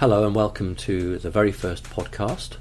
Hello and welcome to the very first podcast,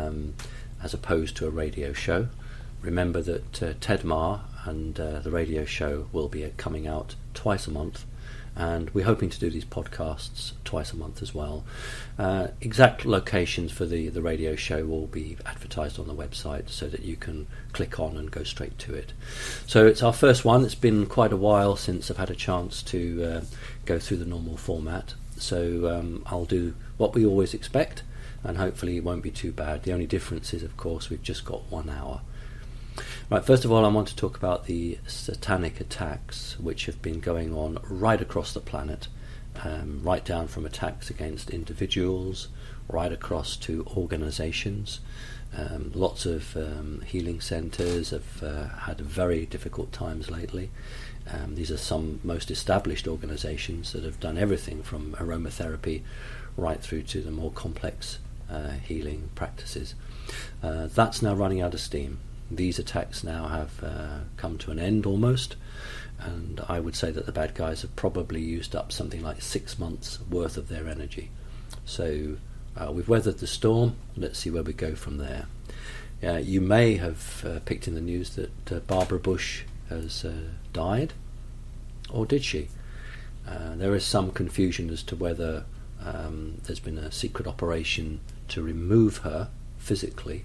as opposed to a radio show. Remember that Ted Marr and the radio show will be coming out twice a month, and we're hoping to do these podcasts twice a month as well. Exact locations for the radio show will be advertised on the website so that you can click on and go straight to it. So it's our first one. It's been quite a while since I've had a chance to go through the normal format. So I'll do what we always expect, and hopefully it won't be too bad. The only difference is, of course, we've just got 1 hour. Right, first of all, I want to talk about the satanic attacks which have been going on right across the planet, right down from attacks against individuals, right across to organisations. Lots of healing centres have had very difficult times lately. These are some most established organisations that have done everything from aromatherapy right through to the more complex healing practices. That's now running out of steam. These attacks now have come to an end almost, and I would say that the bad guys have probably used up something like 6 months worth of their energy. So we've weathered the storm. Let's see where we go from there. You may have picked in the news that Barbara Bush has died, or did she? There is some confusion as to whether there's been a secret operation to remove her physically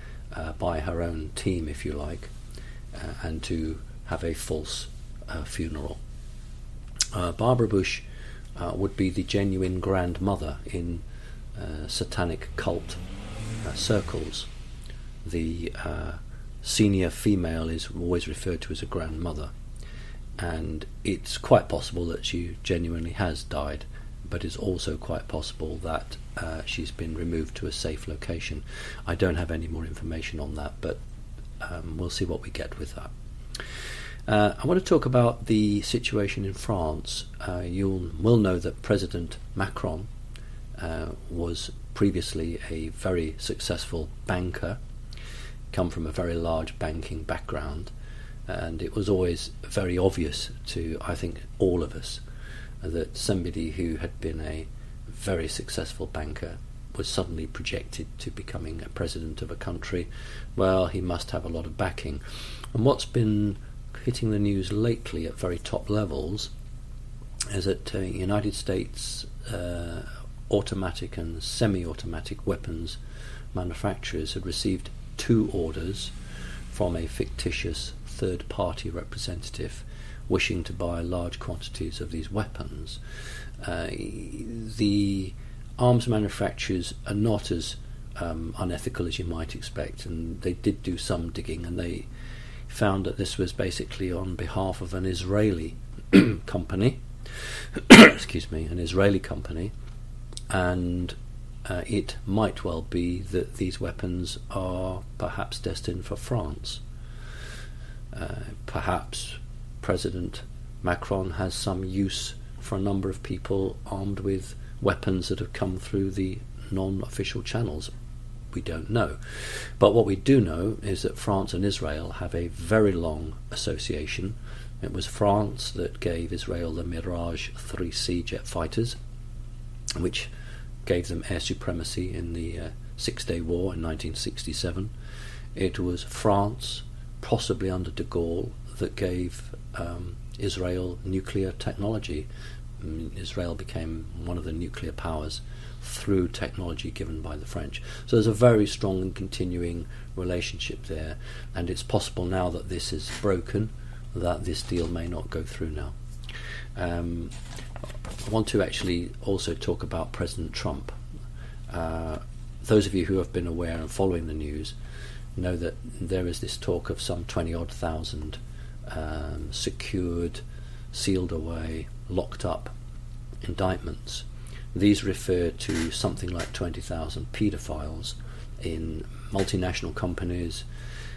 by her own team, if you like, and to have a false funeral. Barbara Bush would be the genuine grandmother in satanic cult circles. The senior female is always referred to as a grandmother, and it's quite possible that she genuinely has died, but it's also quite possible that she's been removed to a safe location. I don't have any more information on that, but we'll see what we get with that. I want to talk about the situation in France. You will know that President Macron was previously a very successful banker, come from a very large banking background, and it was always very obvious to, I think, all of us that somebody who had been a very successful banker was suddenly projected to becoming a president of a country. Well, he must have a lot of backing. And what's been hitting the news lately at very top levels is that United States automatic and semi-automatic weapons manufacturers had received 2 orders from a fictitious third-party representative wishing to buy large quantities of these weapons. The arms manufacturers are not as unethical as you might expect, and they did do some digging, and they found that this was basically on behalf of an Israeli company, an Israeli company, and it might well be that these weapons are perhaps destined for France. Perhaps President Macron has some use for a number of people armed with weapons that have come through the non-official channels. We don't know. But what we do know is that France and Israel have a very long association. It was France that gave Israel the Mirage 3C jet fighters, which gave them air supremacy in the Six-Day War in 1967. It was France, possibly under de Gaulle, that gave Israel nuclear technology. Israel became one of the nuclear powers through technology given by the French. So there's a very strong and continuing relationship there, and it's possible now that this is broken, that this deal may not go through now. I want to actually also talk about President Trump. Those of you who have been aware and following the news know that there is this talk of some 20-odd thousand secured, sealed away, locked up indictments. These refer to something like 20,000 paedophiles in multinational companies,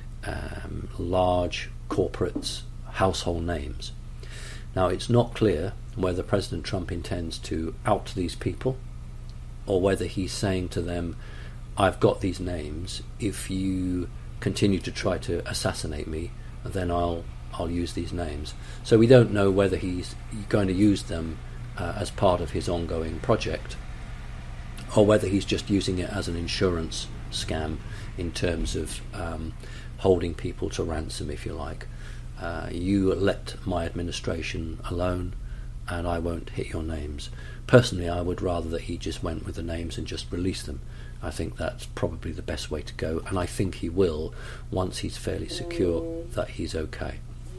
large corporates, household names. Now, it's not clear whether President Trump intends to out these people, or whether he's saying to them, I've got these names, if you continue to try to assassinate me, then I'll use these names. So we don't know whether he's going to use them as part of his ongoing project, or whether he's just using it as an insurance scam in terms of holding people to ransom, if you like. You let my administration alone, and I won't hit your names. Personally, I would rather that he just went with the names and just released them. I think that's probably the best way to go, and I think he will once he's fairly secure that he's okay.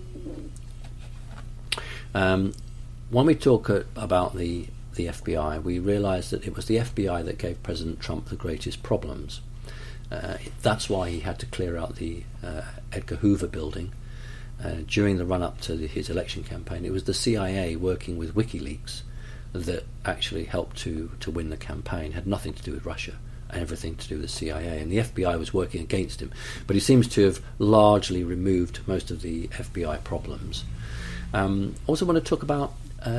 When we talk about the FBI, we realise that it was the FBI that gave President Trump the greatest problems. That's why he had to clear out the Edgar Hoover building during the run-up to his election campaign. It was the CIA working with WikiLeaks that actually helped to win the campaign. It had nothing to do with Russia and everything to do with the CIA, and the FBI was working against him. But he seems to have largely removed most of the FBI problems. Also want to talk about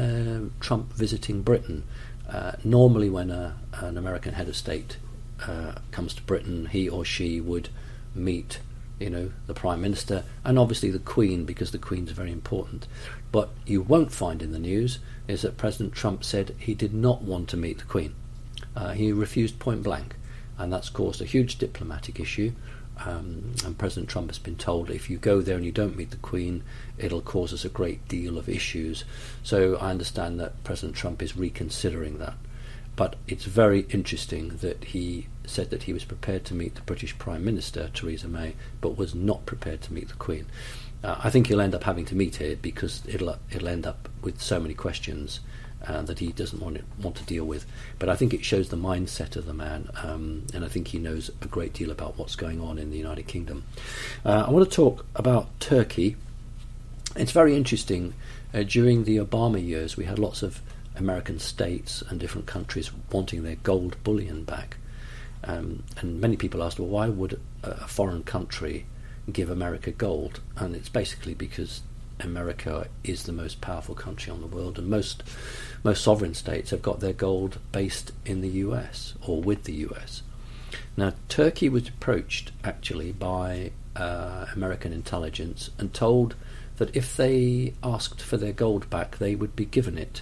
Trump visiting Britain. Normally when an American head of state comes to Britain, he or she would meet the Prime Minister and obviously the Queen, because the Queen's very important. But you won't find in the news is that President Trump said he did not want to meet the Queen. He refused point blank, and that's caused a huge diplomatic issue. And President Trump has been told, if you go there and you don't meet the Queen, it'll cause us a great deal of issues. So I understand that President Trump is reconsidering that. But it's very interesting that he said that he was prepared to meet the British Prime Minister, Theresa May, but was not prepared to meet the Queen. I think he'll end up having to meet her because it'll end up with so many questions that he doesn't want to deal with. But I think it shows the mindset of the man, and I think he knows a great deal about what's going on in the United Kingdom. I want to talk about Turkey. It's very interesting. During the Obama years, we had lots of American states and different countries wanting their gold bullion back. And many people asked, well, why would a foreign country give America gold? And it's basically because America is the most powerful country on the world, and most sovereign states have got their gold based in the US or with the US. Now, Turkey was approached actually by American intelligence and told that if they asked for their gold back, they would be given it.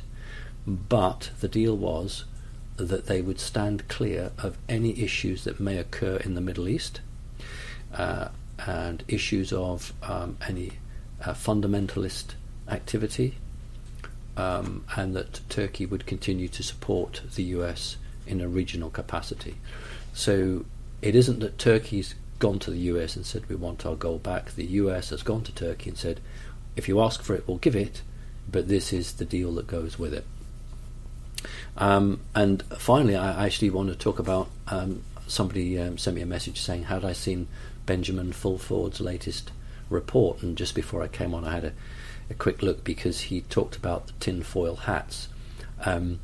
But the deal was that they would stand clear of any issues that may occur in the Middle East and issues of any fundamentalist activity, and that Turkey would continue to support the US in a regional capacity. So it isn't that Turkey's gone to the US and said we want our gold back. The US has gone to Turkey and said, if you ask for it, we'll give it, but this is the deal that goes with it. And finally, I actually want to talk about somebody sent me a message saying, had I seen Benjamin Fulford's latest report? And just before I came on, I had a quick look, because he talked about the tinfoil hats, and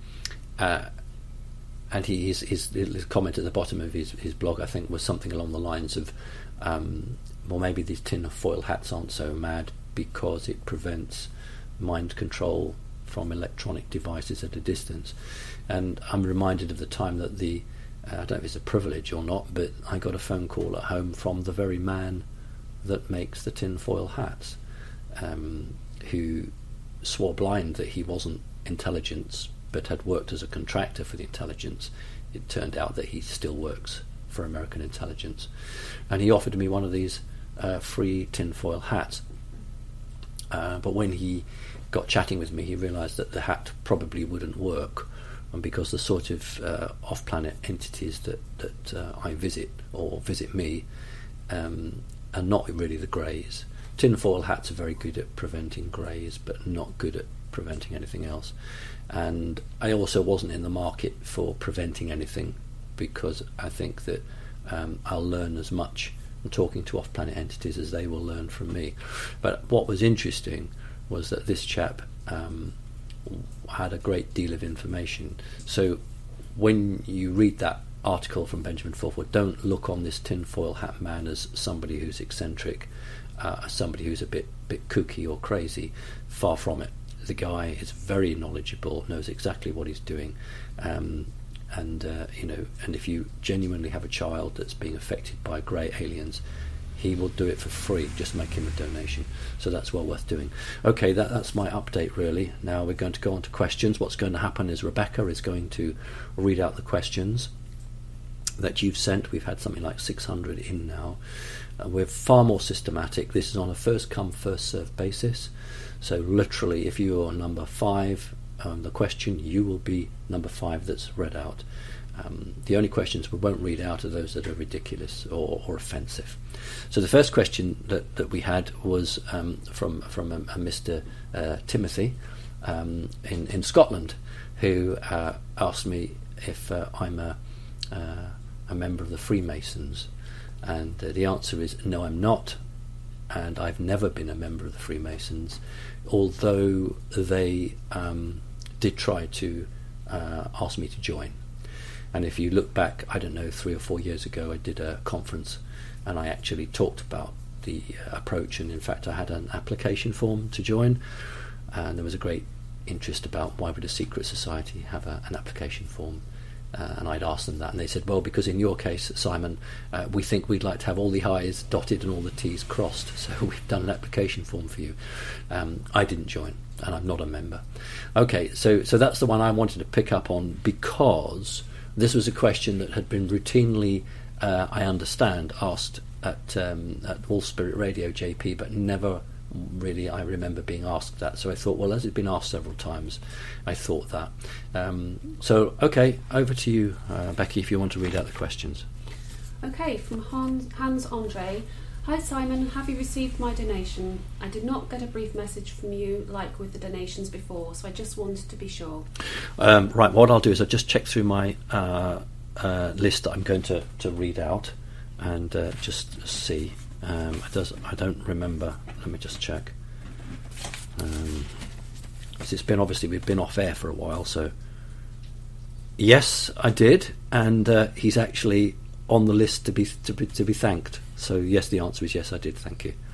his comment at the bottom of his blog, I think, was something along the lines of, well, maybe these tinfoil hats aren't so mad because it prevents mind control from electronic devices at a distance. And I'm reminded of the time that I don't know if it's a privilege or not, but I got a phone call at home from the very man that makes the tinfoil hats, who swore blind that he wasn't intelligence but had worked as a contractor for the intelligence. It turned out that he still works for American intelligence, and he offered me one of these free tinfoil hats, but when he got chatting with me, he realised that the hat probably wouldn't work, and because the sort of off-planet entities that I visit or visit me are not really the greys. Tinfoil hats are very good at preventing greys, but not good at preventing anything else. And I also wasn't in the market for preventing anything, because I think that I'll learn as much from talking to off-planet entities as they will learn from me. But what was interesting was that this chap had a great deal of information. So when you read that article from Benjamin Fulford, don't look on this tinfoil hat man as somebody who's eccentric, somebody who's a bit kooky or crazy. Far from it. The guy is very knowledgeable, knows exactly what he's doing, and if you genuinely have a child that's being affected by grey aliens, he will do it for free. Just make him a donation. So that's well worth doing. Okay, that's my update really. Now we're going to go on to questions. What's going to happen is Rebecca is going to read out the questions, that you've sent. We've had something like 600 in now. We're far more systematic. This is on a first come, first served basis. So literally, if you are number 5, the question, you will be number 5 that's read out. The only questions we won't read out are those that are ridiculous or offensive. So the first question that we had was from a Mr. Timothy in Scotland, who asked me if I'm a member of the Freemasons, and the answer is no, I'm not, and I've never been a member of the Freemasons, although they did try to ask me to join. And if you look back, I don't know, 3 or 4 years ago, I did a conference and I actually talked about the approach, and in fact I had an application form to join, and there was a great interest about why would a secret society have an application form, and I'd asked them that, and they said, well, because in your case, Simon, we think we'd like to have all the I's dotted and all the T's crossed, so we've done an application form for you. I didn't join, and I'm not a member. Okay, so that's the one I wanted to pick up on, because this was a question that had been routinely, I understand, asked at All Spirit Radio, JP, but never really I remember being asked that. So I thought, well, as it's been asked several times, I thought that. So, okay, over to you, Becky, if you want to read out the questions. Okay, from Hans Andre. Hi Simon, have you received my donation? I did not get a brief message from you like with the donations before, so I just wanted to be sure. Right, what I'll do is I'll just check through my list that I'm going to read out and just see. I don't remember. Let me just check. It's been, obviously we've been off air for a while, so yes, I did, and he's actually on the list to be thanked. So yes, the answer is yes, I did. Thank you.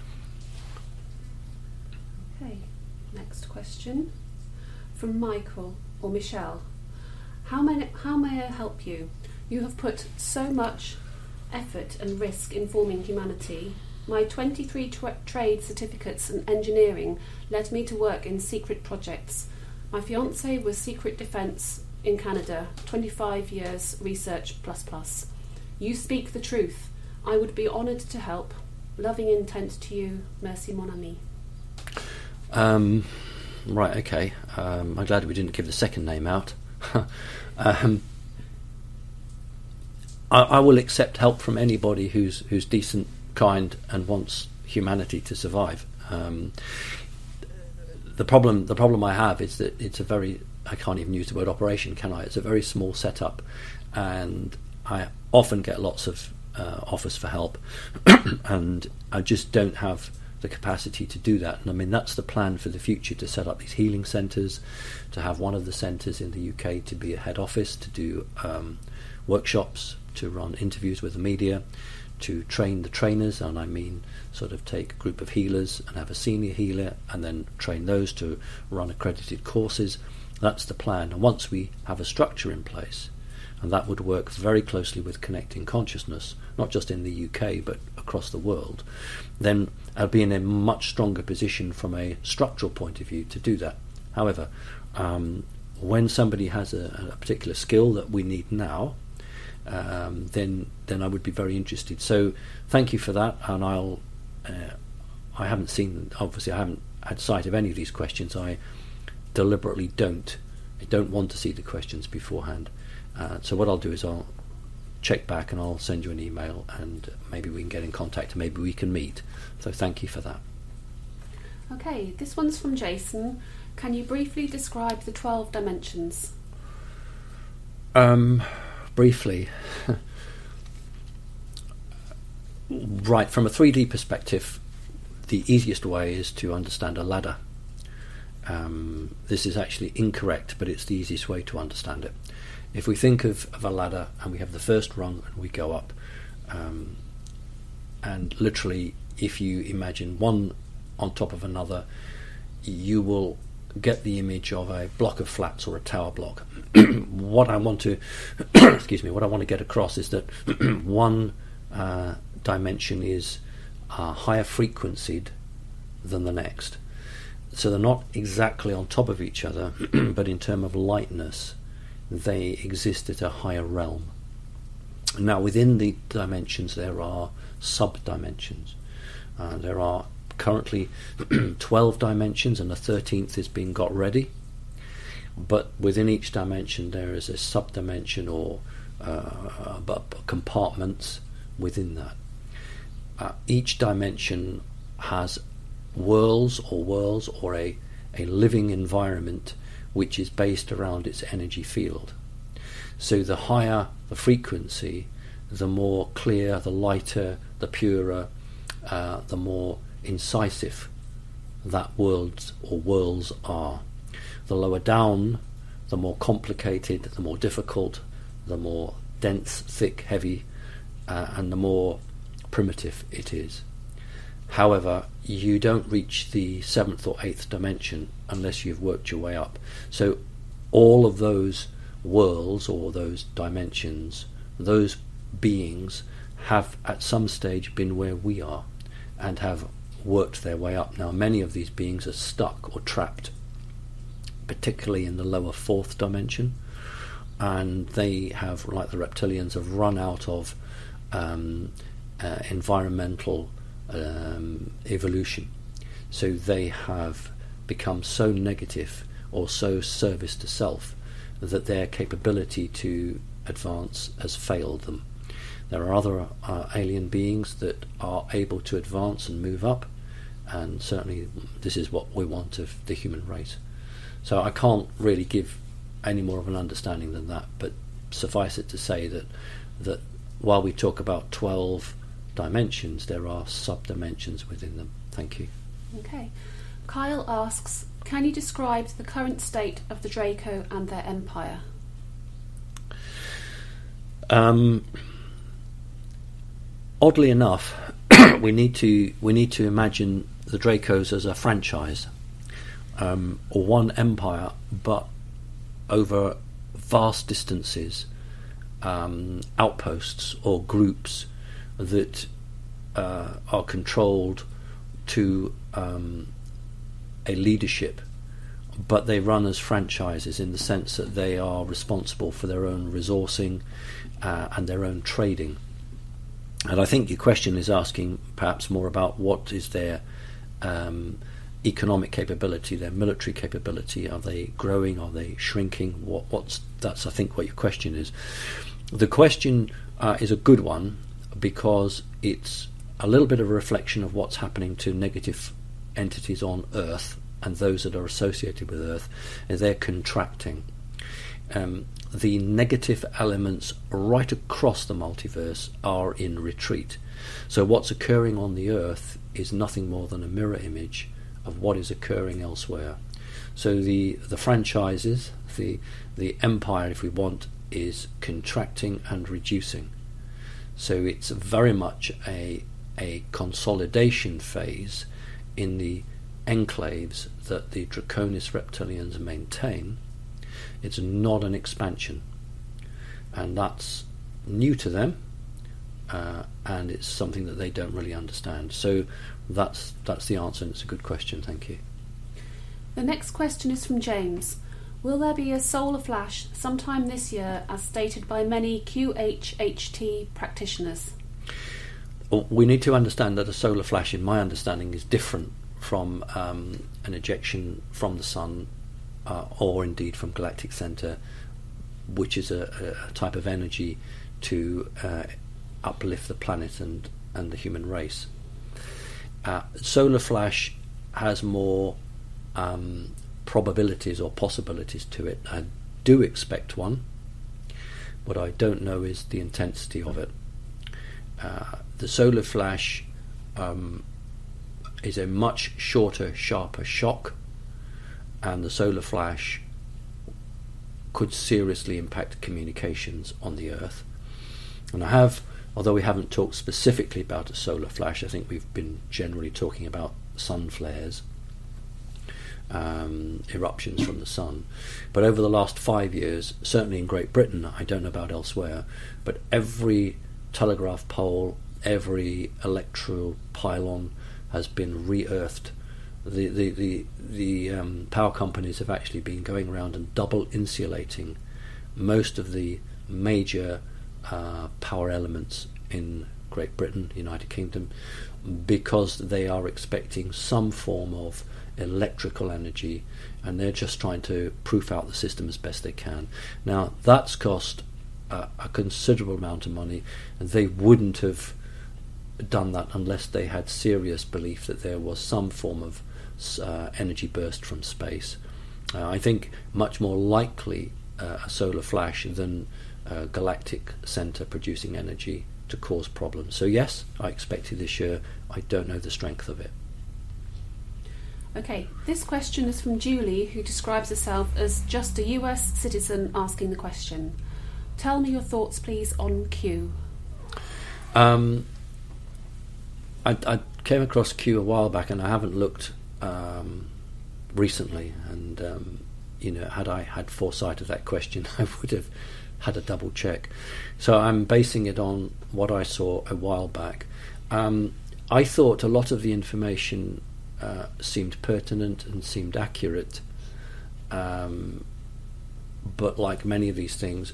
Okay, next question from Michael or Michelle. How may I help you? You have put so much effort and risk in forming humanity. My 23 trade certificates in engineering led me to work in secret projects. My fiancé was secret defence in Canada, 25 years research plus. You speak the truth. I would be honoured to help. Loving intent to you, merci mon ami. Right, okay. I'm glad we didn't give the second name out. I will accept help from anybody who's decent, kind, and wants humanity to survive. The problem I have is that it's a very, I can't even use the word operation, can I? It's a very small setup, and I often get lots of offers for help, and I just don't have the capacity to do that. And I mean, that's the plan for the future, to set up these healing centres, to have one of the centres in the UK to be a head office, to do workshops, to run interviews with the media, to train the trainers, and I mean sort of take a group of healers and have a senior healer and then train those to run accredited courses. That's the plan. And once we have a structure in place, and that would work very closely with Connecting Consciousness, not just in the UK but across the world, then I'll be in a much stronger position from a structural point of view to do that. However, when somebody has a particular skill that we need now, then I would be very interested. So thank you for that, and I haven't seen, obviously I haven't had sight of any of these questions. I deliberately don't want to see the questions beforehand. So what I'll do is I'll check back and I'll send you an email, and maybe we can get in contact and maybe we can meet. So thank you for that. Okay, this one's from Jason. Can you briefly describe the 12 dimensions? Briefly. Right, from a 3D perspective, the easiest way is to understand a ladder. This is actually incorrect, but it's the easiest way to understand it. If we think of a ladder and we have the first rung and we go up, and literally if you imagine one on top of another, you will get the image of a block of flats or a tower block. What I want to what I want to get across is that one dimension is higher frequencied than the next. So they're not exactly on top of each other, but in terms of lightness, they exist at a higher realm. Now, within the dimensions, there are sub-dimensions. There are currently 12 dimensions, and the 13th is being got ready. But within each dimension, there is a sub-dimension or compartments within that. Each dimension has worlds or a living environment which is based around its energy field. So the higher the frequency, the more clear, the lighter, the purer, the more incisive that worlds are. The lower down, the more complicated, the more difficult, the more dense, thick, heavy, and the more primitive it is. However, you don't reach the 7th or 8th dimension unless you've worked your way up. So all of those worlds or those dimensions, those beings have at some stage been where we are and have worked their way up. Now, many of these beings are stuck or trapped, particularly in the lower 4th dimension, and they have, like the reptilians, have run out of environmental evolution. So they have become so negative or so service to self that their capability to advance has failed them. There are other alien beings that are able to advance and move up, and certainly this is what we want of the human race. So I can't really give any more of an understanding than that, but suffice it to say that while we talk about 12 dimensions, there are sub-dimensions within them. Thank you. Okay. Kyle asks, can you describe the current state of the Draco and their empire? Oddly enough, we need to imagine the Dracos as a franchise, or one empire, but over vast distances, outposts or groups that are controlled to a leadership, but they run as franchises in the sense that they are responsible for their own resourcing and their own trading. And I think your question is asking perhaps more about what is their economic capability, their military capability. Are they growing? Are they shrinking? That's I think what your question is. The question is a good one because it's a little bit of a reflection of what's happening to negative entities on Earth and those that are associated with Earth. They're contracting. The negative elements right across the multiverse are in retreat. So what's occurring on the Earth is nothing more than a mirror image of what is occurring elsewhere. So the franchises, the empire, if we want, is contracting and reducing. So it's very much a consolidation phase in the enclaves that the Draconis reptilians maintain. It's not an expansion, and that's new to them, and it's something that they don't really understand. So that's the answer, and it's a good question. Thank you. The next question is from James. Will there be a solar flash sometime this year, as stated by many QHHT practitioners? Well, we need to understand that a solar flash, in my understanding, is different from an ejection from the sun or indeed from galactic centre, which is a type of energy to uplift the planet and the human race. Solar flash has more probabilities or possibilities to it. I do expect one. What I don't know is the intensity of it. The solar flash is a much shorter, sharper shock, and the solar flash could seriously impact communications on the Earth. And I have, although we haven't talked specifically about a solar flash, I think we've been generally talking about sun flares, eruptions from the sun. But over the last 5 years, certainly in Great Britain, I don't know about elsewhere, but every telegraph pole, every electrical pylon has been re-earthed. The power companies have actually been going around and double insulating most of the major power elements in Great Britain, United Kingdom, because they are expecting some form of electrical energy, and they're just trying to proof out the system as best they can. Now, that's cost a considerable amount of money, and they wouldn't have done that unless they had serious belief that there was some form of energy burst from space. I think much more likely a solar flash than a galactic centre producing energy to cause problems. So yes, I expect it this year. I don't know the strength of it. Okay, this question is from Julie, who describes herself as just a US citizen asking the question. Tell me your thoughts, please, on Q. I came across Q a while back, and I haven't looked recently. And had I had foresight of that question, I would have had a double check. So I'm basing it on what I saw a while back. I thought a lot of the information seemed pertinent and seemed accurate, but like many of these things,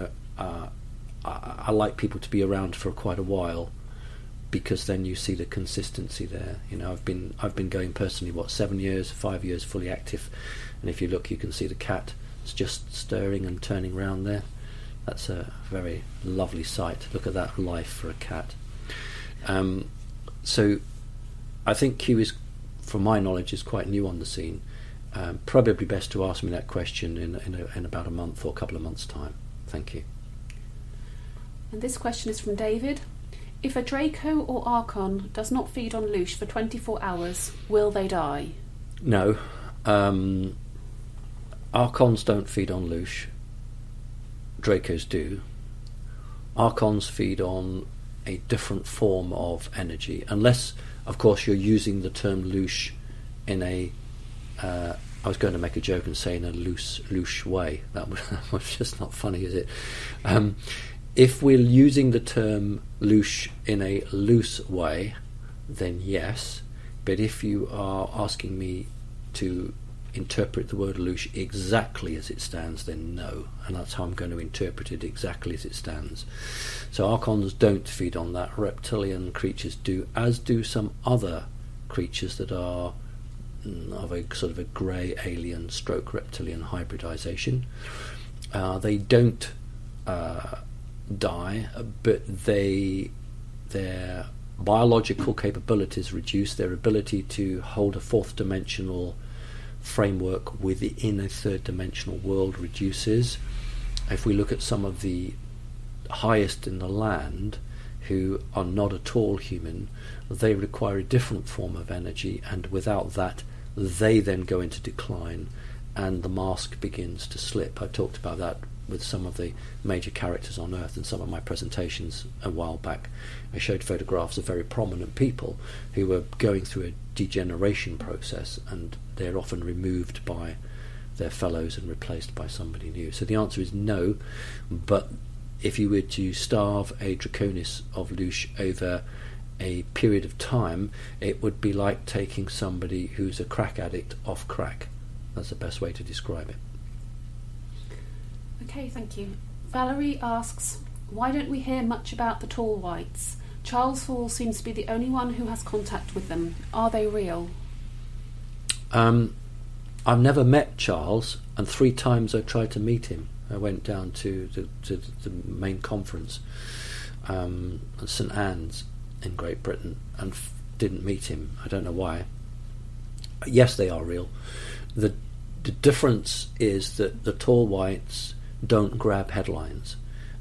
I like people to be around for quite a while, because then you see the consistency there. I've been going personally 7 years, 5 years fully active, and if you look, you can see the cat is just stirring and turning round there. That's a very lovely sight. Look at that life for a cat. So I think Q is, from my knowledge, is quite new on the scene. Probably best to ask me that question in about a month or a couple of months' time. Thank you. And this question is from David. If a Draco or Archon does not feed on Loosh for 24 hours, will they die? No. Archons don't feed on Loosh. Dracos do. Archons feed on a different form of energy, unless, of course, you're using the term Loosh in a... I was going to make a joke and say in a loose way. That was just not funny, is it? If we're using the term Loosh in a loose way, then yes. But if you are asking me to interpret the word Loosh exactly as it stands, then no. And that's how I'm going to interpret it, exactly as it stands. So Archons don't feed on that. Reptilian creatures do, as do some other creatures that are of a sort of a grey alien stroke reptilian hybridization. They don't die, but their biological capabilities reduce. Their ability to hold a fourth dimensional framework within a third dimensional world reduces. If we look at some of the highest in the land who are not at all human, they require a different form of energy, and without that they then go into decline and the mask begins to slip. I talked about that with some of the major characters on Earth in some of my presentations a while back. I showed photographs of very prominent people who were going through a degeneration process, and they're often removed by their fellows and replaced by somebody new. So the answer is no, but if you were to starve a Draconis of Loosh over a period of time, it would be like taking somebody who's a crack addict off crack. That's the best way to describe it. Okay, thank you. Valerie asks, why don't we hear much about the tall whites? Charles Hall seems to be the only one who has contact with them. Are they real? I've never met Charles, and 3 times I tried to meet him. I went down to the main conference at St Anne's in Great Britain and didn't meet him. I don't know why. Yes, they are real. The difference is that the tall whites don't grab headlines.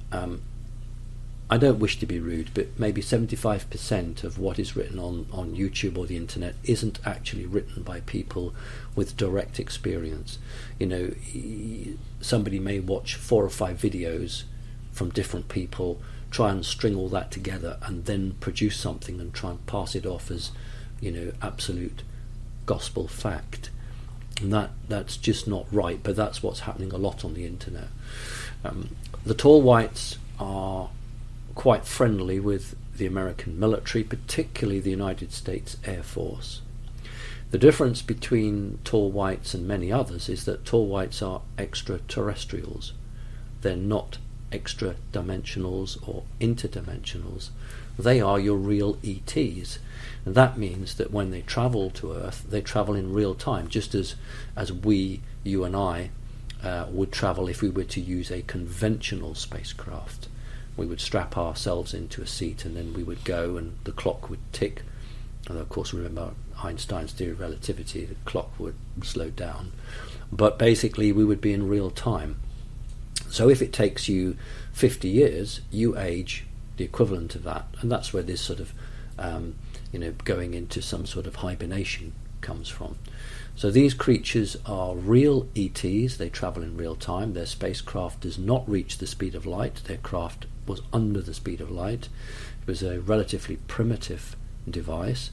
I don't wish to be rude, but maybe 75% of what is written on YouTube or the internet isn't actually written by people with direct experience. Somebody may watch 4 or 5 videos from different people, try and string all that together, and then produce something and try and pass it off as, absolute gospel fact. And that's just not right, but that's what's happening a lot on the internet. The tall whites are quite friendly with the American military, particularly the United States Air Force. The difference between tall whites and many others is that tall whites are extraterrestrials. They're not extra-dimensionals or interdimensionals, they are your real ETs. And that means that when they travel to Earth, they travel in real time, just as we, you and I, would travel if we were to use a conventional spacecraft. We would strap ourselves into a seat and then we would go and the clock would tick. And of course, remember Einstein's theory of relativity, the clock would slow down. But basically, we would be in real time. So if it takes you 50 years, you age the equivalent of that. And that's where this sort of, going into some sort of hibernation comes from. So these creatures are real ETs. They travel in real time. Their spacecraft does not reach the speed of light. Their craft was under the speed of light. It was a relatively primitive device.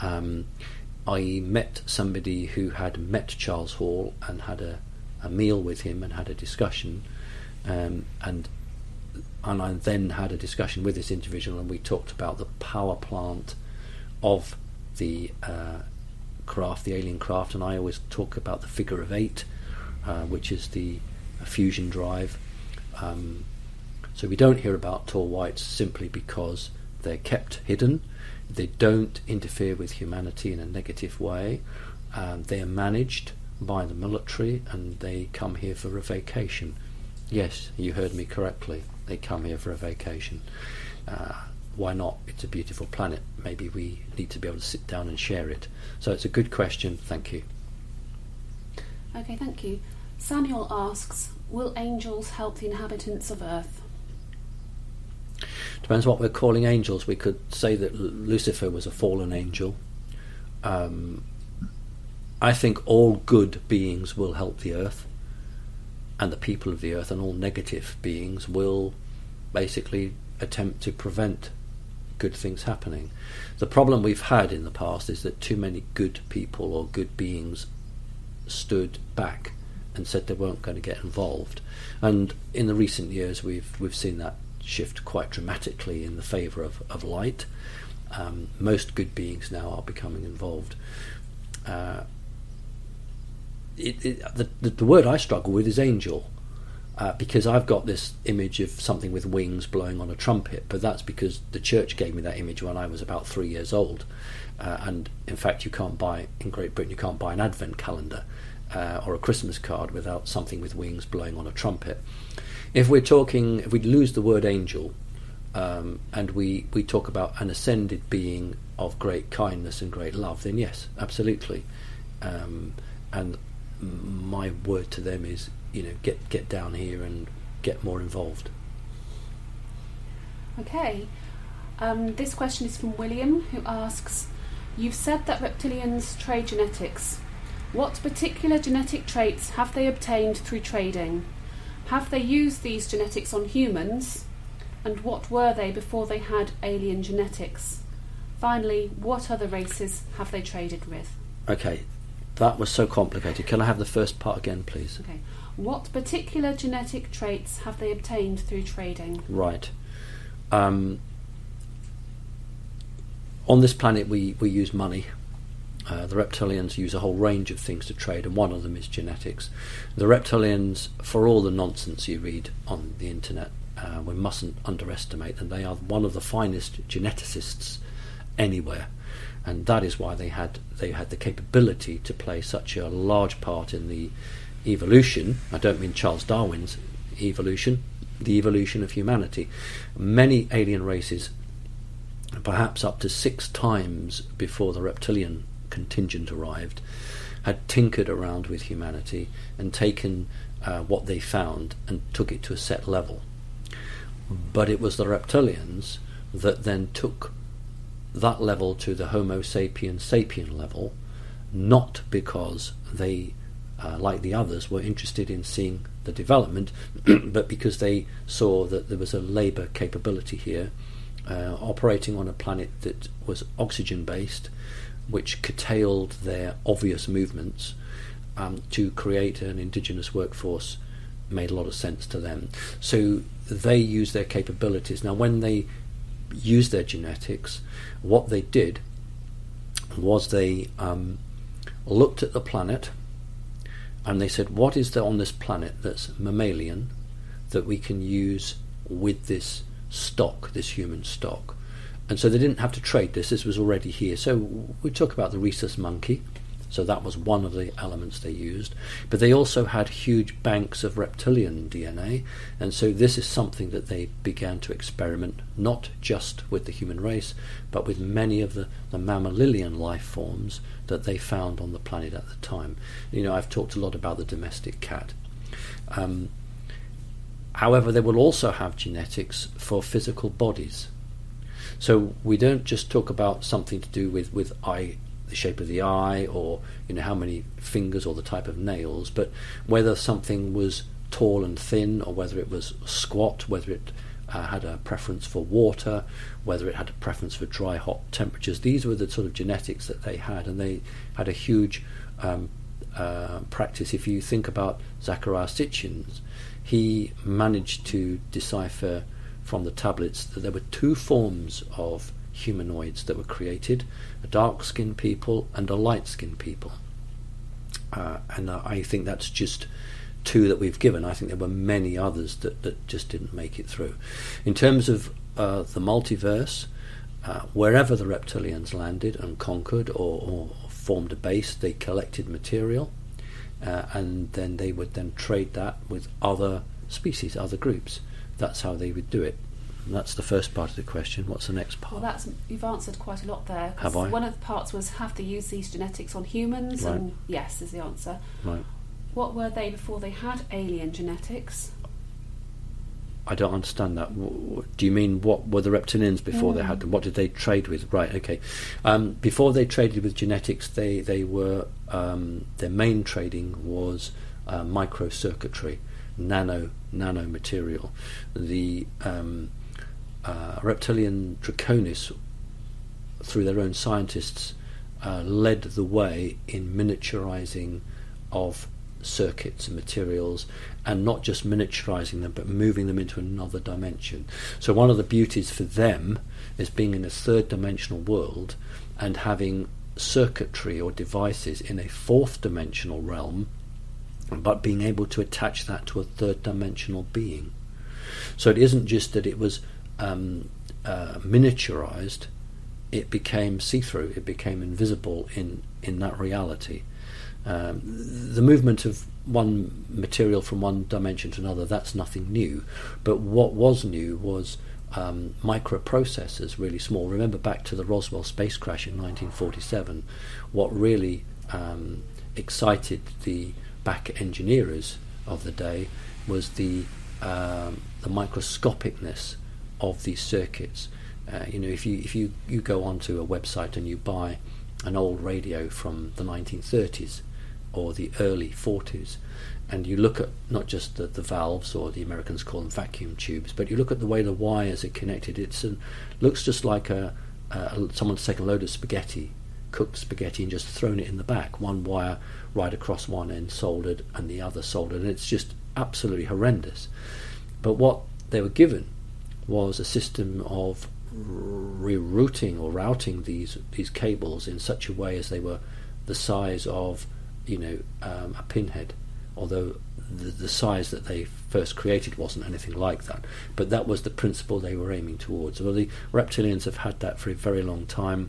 I met somebody who had met Charles Hall and had a meal with him and had a discussion, and I then had a discussion with this individual, and we talked about the power plant of the craft, the alien craft, and I always talk about the figure of 8, which is the fusion drive. So we don't hear about tall whites simply because they're kept hidden. They don't interfere with humanity in a negative way. They are managed by the military and they come here for a vacation. Yes, you heard me correctly. They come here for a vacation. Why not? It's a beautiful planet. Maybe we need to be able to sit down and share it. So it's a good question. Thank you. Okay, thank you. Samuel asks, will angels help the inhabitants of Earth? Depends what we're calling angels. We could say that Lucifer was a fallen angel. I think all good beings will help the earth and the people of the earth, and all negative beings will basically attempt to prevent good things happening. The problem we've had in the past is that too many good people or good beings stood back and said they weren't going to get involved. And in the recent years we've seen that shift quite dramatically in the favour of light. Most good beings now are becoming involved. The word I struggle with is angel, because I've got this image of something with wings blowing on a trumpet, but that's because the church gave me that image when I was about 3 years old. And in fact, in Great Britain, you can't buy an advent calendar or a Christmas card without something with wings blowing on a trumpet. If we lose the word angel, and we talk about an ascended being of great kindness and great love, then yes, absolutely. And my word to them is, get down here and get more involved. Okay. This question is from William, who asks, you've said that reptilians trade genetics. What particular genetic traits have they obtained through trading? Have they used these genetics on humans? And what were they before they had alien genetics? Finally, what other races have they traded with? Okay, that was so complicated. Can I have the first part again, please? Okay. What particular genetic traits have they obtained through trading? Right. On this planet we use money. The reptilians use a whole range of things to trade, and one of them is genetics. The reptilians, for all the nonsense you read on the internet, we mustn't underestimate them. They are one of the finest geneticists anywhere, and that is why they had the capability to play such a large part in the evolution. I don't mean Charles Darwin's evolution, the evolution of humanity. Many alien races, perhaps up to 6 times before the reptilian contingent arrived, had tinkered around with humanity and taken what they found and took it to a set level. But it was the reptilians that then took that level to the Homo sapiens sapien level, not because they, like the others, were interested in seeing the development, but because they saw that there was a labour capability here, operating on a planet that was oxygen-based, which curtailed their obvious movements. To create an indigenous workforce made a lot of sense to them. So they used their capabilities. Now, when they used their genetics, what they did was they looked at the planet and they said, what is there on this planet that's mammalian that we can use with this stock, this human stock. And so they didn't have to trade this. This was already here. So we talk about the rhesus monkey. So that was one of the elements they used. But they also had huge banks of reptilian DNA. And so this is something that they began to experiment, not just with the human race, but with many of the mammalian life forms that they found on the planet at the time. You know, I've talked a lot about the domestic cat. However, they will also have genetics for physical bodies. So we don't just talk about something to do with the shape of the eye, or how many fingers or the type of nails, but whether something was tall and thin, or whether it was squat, whether it had a preference for water, whether it had a preference for dry, hot temperatures. These were the sort of genetics that they had, and they had a huge practice. If you think about Zecharia Sitchin, he managed to decipher from the tablets that there were two forms of humanoids that were created: a dark-skinned people and a light-skinned people. And I think that's just two that we've given. I think there were many others that just didn't make it through. In terms of the multiverse, wherever the reptilians landed and conquered or formed a base, they collected material, and then they would then trade that with other species, other groups. That's how they would do it. And that's the first part of the question. What's the next part? Well, you've answered quite a lot there. Have I? One of the parts was, have they used these genetics on humans? Right. And yes is the answer. Right. What were they before they had alien genetics? I don't understand that. Do you mean what were the reptilians before they had them? What did they trade with? Right, okay. Before they traded with genetics, they were their main trading was microcircuitry, nano material. The reptilian Draconis, through their own scientists, led the way in miniaturizing of circuits and materials, and not just miniaturizing them but moving them into another dimension. So one of the beauties for them is being in a third dimensional world and having circuitry or devices in a fourth dimensional realm, but being able to attach that to a third dimensional being. So it isn't just that it was miniaturized, it became see-through, it became invisible in that reality. The movement of one material from one dimension to another, that's nothing new. But what was new was microprocessors, really small. Remember back to the Roswell space crash in 1947, what really excited the back engineers of the day was the microscopicness of these circuits. If you go onto a website and you buy an old radio from the 1930s or the early 40s, and you look at not just the valves, or the Americans call them vacuum tubes, but you look at the way the wires are connected, it looks just like someone's taken a load of spaghetti, cooked spaghetti, and just thrown it in the back, one wire right across one end soldered and the other soldered, and it's just absolutely horrendous. But what they were given was a system of rerouting or routing these cables in such a way as they were the size of a pinhead, although the size that they first created wasn't anything like that, but that was the principle they were aiming towards. Well, the reptilians have had that for a very long time.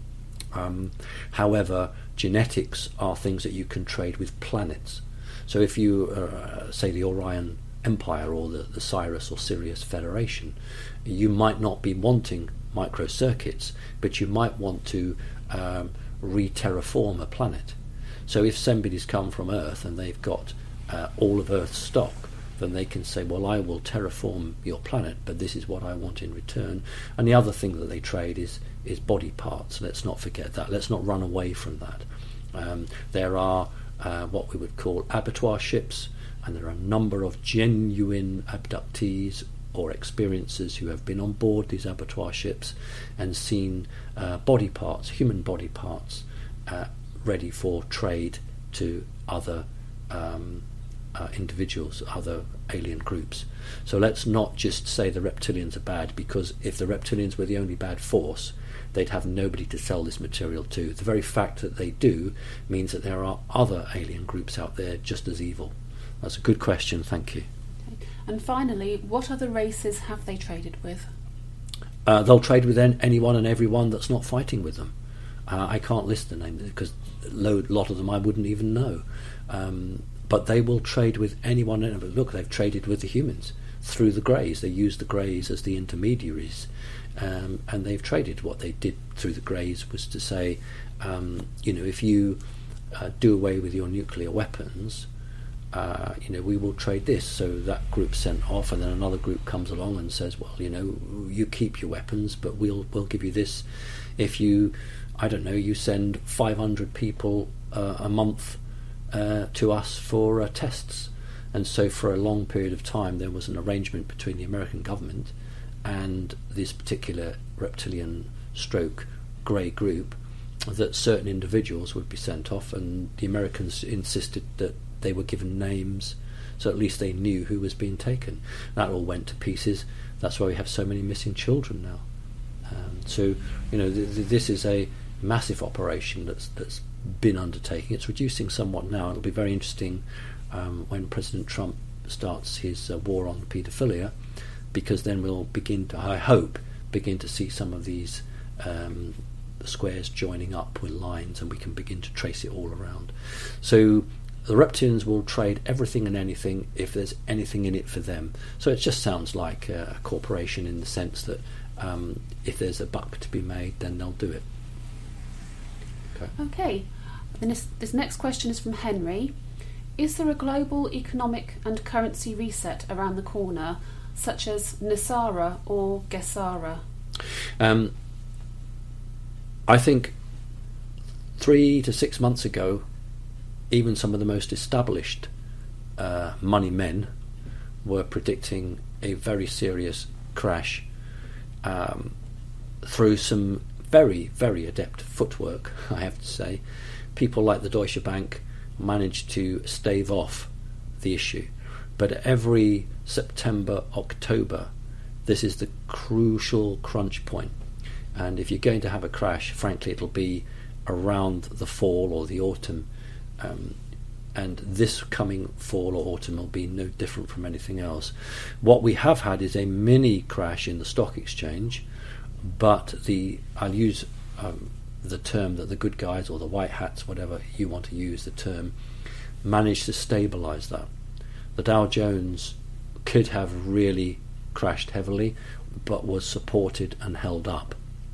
However, genetics are things that you can trade with planets. So if you say the Orion Empire or the Cyrus or Sirius Federation, you might not be wanting microcircuits, but you might want to re-terraform a planet. So if somebody's come from Earth and they've got all of Earth's stock, then they can say, well, I will terraform your planet, but this is what I want in return. And the other thing that they trade is body parts. Let's not forget that. Let's not run away from that. There are what we would call abattoir ships, and there are a number of genuine abductees or experiencers who have been on board these abattoir ships and seen body parts, human body parts, ready for trade to other individuals, other alien groups. So let's not just say the reptilians are bad, because if the reptilians were the only bad force, they'd have nobody to sell this material to. The very fact that they do means that there are other alien groups out there just as evil. That's a good question, thank you. Okay. And finally, what other races have they traded with? They'll trade with anyone and everyone that's not fighting with them. I can't list the names because a lot of them I wouldn't even know. But they will trade with anyone. Look, they've traded with the humans through the Greys. They used the Greys as the intermediaries, and they've traded. What they did through the Greys was to say, if you do away with your nuclear weapons, we will trade this. So that group's sent off, and then another group comes along and says, well, you keep your weapons, but we'll give you this if you, you send 500 people a month to us for tests. And so for a long period of time there was an arrangement between the American government and this particular reptilian stroke grey group that certain individuals would be sent off, and the Americans insisted that they were given names so at least they knew who was being taken. That all went to pieces. That's why we have so many missing children now. This is a massive operation that's been undertaken. It's reducing somewhat now. It'll be very interesting when President Trump starts his war on paedophilia, because then we'll begin to, I hope, see some of these squares joining up with lines, and we can begin to trace it all around. So the reptilians will trade everything and anything if there's anything in it for them. So it just sounds like a corporation in the sense that if there's a buck to be made, then they'll do it. Okay. And this next question is from Henry. Is there a global economic and currency reset around the corner, such as Nasara or Gesara? I think 3 to 6 months ago, even some of the most established money men were predicting a very serious crash through some very, very adept footwork, I have to say. People like the Deutsche Bank managed to stave off the issue. But every September, October, this is the crucial crunch point. And if you're going to have a crash, frankly, it'll be around the fall or the autumn. And this coming fall or autumn will be no different from anything else. What we have had is a mini crash in the stock exchange, but I'll use the term that the good guys or the white hats, whatever you want to use the term, managed to stabilise that. The Dow Jones could have really crashed heavily, but was supported and held up.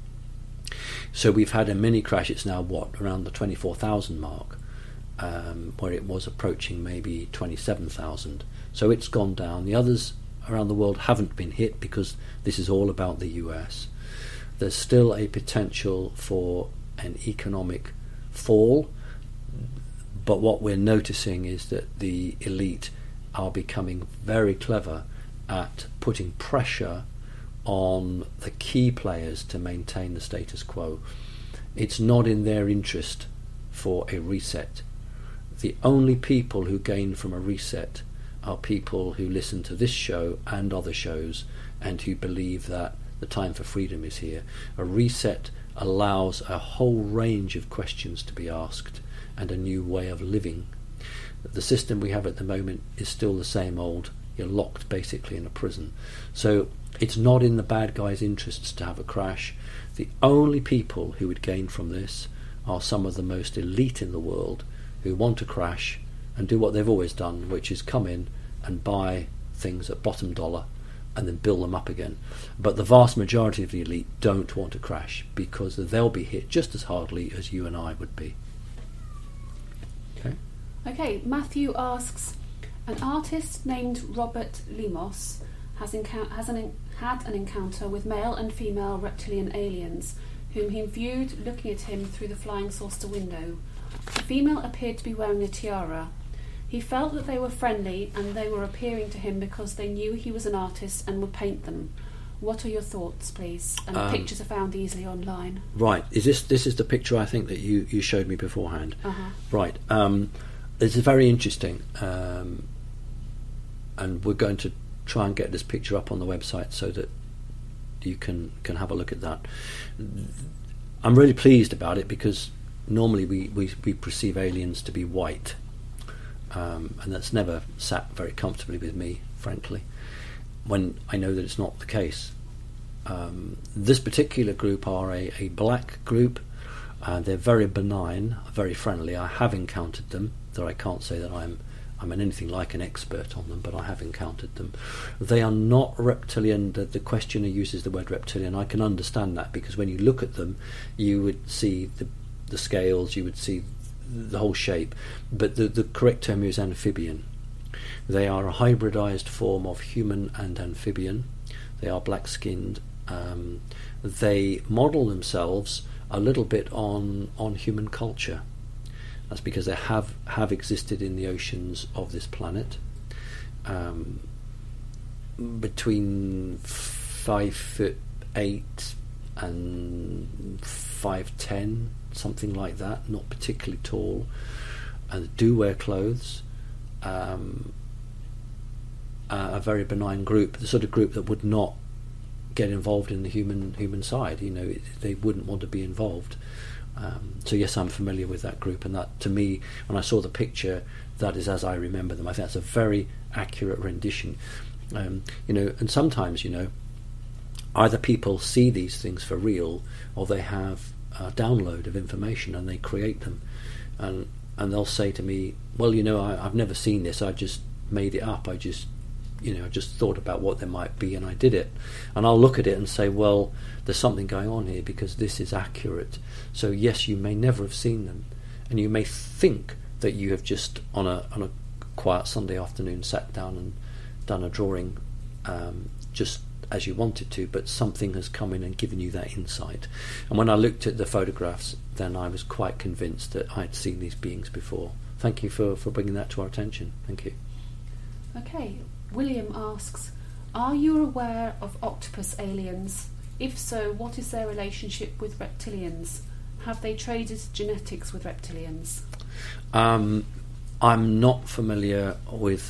So we've had a mini crash. It's now around the 24,000 mark, where it was approaching maybe 27,000. So it's gone down. The others around the world haven't been hit because this is all about the US. There's still a potential for an economic fall, but what we're noticing is that the elite are becoming very clever at putting pressure on the key players to maintain the status quo. It's not in their interest for a reset. The only people who gain from a reset are people who listen to this show and other shows and who believe that the time for freedom is here. A reset allows a whole range of questions to be asked and a new way of living. The system we have at the moment is still the same old. You're locked basically in a prison. So it's not in the bad guys' interests to have a crash. The only people who would gain from this are some of the most elite in the world who want to crash and do what they've always done, which is come in and buy things at bottom dollar and then build them up again. But the vast majority of the elite don't want to crash because they'll be hit just as hardly as you and I would be. Okay, Matthew asks, an artist named Robert Limos had an encounter with male and female reptilian aliens, whom he viewed looking at him through the flying saucer window. The female appeared to be wearing a tiara. He felt that they were friendly and they were appearing to him because they knew he was an artist and would paint them. What are your thoughts, please? And the pictures are found easily online. Right. This is the picture I think that you showed me beforehand. Uh-huh. Right. This is very interesting, and we're going to try and get this picture up on the website so that you can have a look at that. I'm really pleased about it because normally we perceive aliens to be white, and that's never sat very comfortably with me, frankly. when I know that it's not the case. This particular group are a black group. They're very benign, very friendly. I have encountered them, though I can't say that I'm anything like an expert on them, but I have encountered them. They are not reptilian. The questioner uses the word reptilian. I can understand that, because when you look at them, you would see the scales, you would see the whole shape, but the correct term is amphibian. They are a hybridized form of human and amphibian. They are black-skinned. They model themselves a little bit on human culture. That's because they have existed in the oceans of this planet. Between 5'8" and 5'10", something like that, not particularly tall, and do wear clothes. A very benign group, the sort of group that would not get involved in the human side. They wouldn't want to be involved. So yes, I'm familiar with that group, and that, to me, when I saw the picture, that is as I remember them. I think that's a very accurate rendition. And sometimes, either people see these things for real, or they have a download of information and they create them, and they'll say to me, well, I've never seen this, I just made it up, I just thought about what there might be and I did it. And I'll look at it and say, well, there's something going on here, because this is accurate. So yes, you may never have seen them, and you may think that you have just on a quiet Sunday afternoon sat down and done a drawing just as you wanted to, but something has come in and given you that insight. And when I looked at the photographs, then I was quite convinced that I'd seen these beings before. Thank you for bringing that to our attention. Thank you. Okay, William asks, are you aware of octopus aliens? If so, what is their relationship with reptilians? Have they traded genetics with reptilians? I'm not familiar with,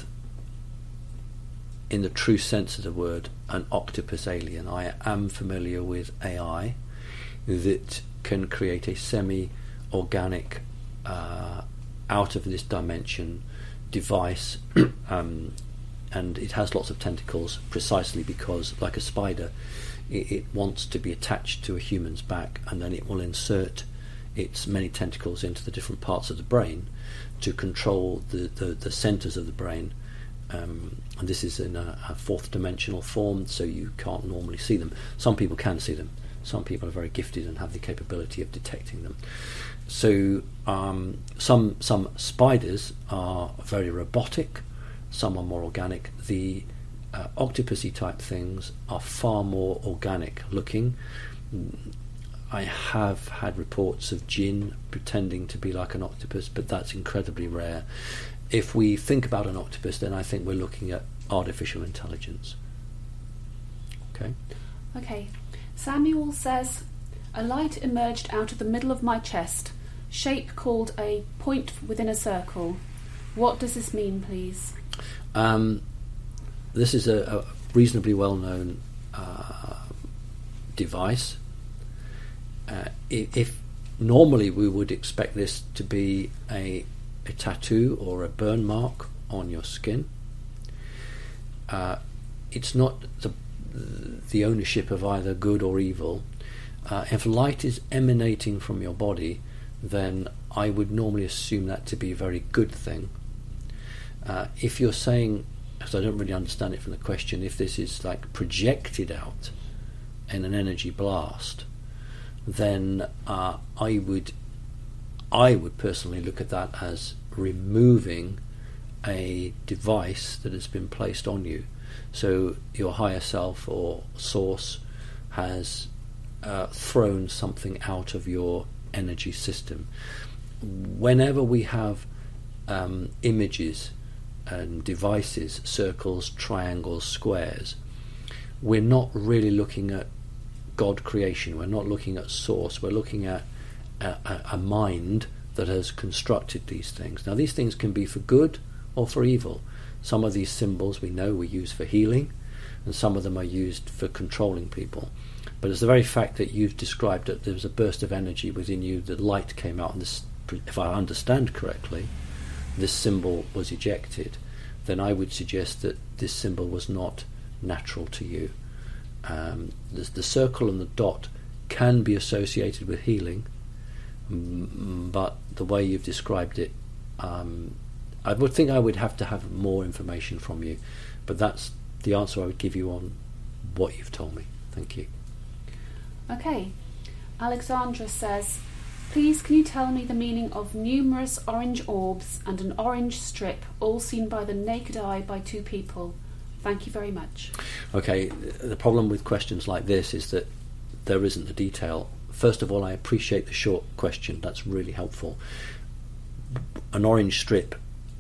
in the true sense of the word, an octopus alien. I am familiar with AI that can create a semi-organic, out of this dimension device, and it has lots of tentacles, precisely because, like a spider, it wants to be attached to a human's back, and then it will insert its many tentacles into the different parts of the brain to control the centres of the brain. And this is in a fourth dimensional form, so you can't normally see them. Some people can see them. Some people are very gifted and have the capability of detecting them. So some spiders are very robotic, some are more organic. The octopusy type things are far more organic looking. I have had reports of jinn pretending to be like an octopus, but that's incredibly rare. If we think about an octopus, then I think we're looking at artificial intelligence. Okay. Samuel says, a light emerged out of the middle of my chest, shape called a point within a circle. What does this mean, please? This is a reasonably well-known device. If normally we would expect this to be a tattoo or a burn mark on your skin. It's not the ownership of either good or evil. If light is emanating from your body, then I would normally assume that to be a very good thing. If you're saying, because I don't really understand it from the question, if this is like projected out in an energy blast, then I would personally look at that as removing a device that has been placed on you. So your higher self or source has thrown something out of your energy system. Whenever we have images and devices, circles, triangles, squares, we're not really looking at God creation, we're not looking at source, we're looking at a mind that has constructed these things. Now these things can be for good or for evil. Some of these symbols we know we use for healing, and some of them are used for controlling people. But it's the very fact that you've described that there was a burst of energy within you, the light came out, and this, if I understand correctly, this symbol was ejected, then I would suggest that this symbol was not natural to you. The circle and the dot can be associated with healing, but the way you've described it, I would think I would have to have more information from you, but that's the answer I would give you on what you've told me. Thank you. Okay. Alexandra says, please can you tell me the meaning of numerous orange orbs and an orange strip, all seen by the naked eye by two people? Thank you very much. Okay, the problem with questions like this is that there isn't the detail. First of all, I appreciate the short question. That's really helpful. An orange strip.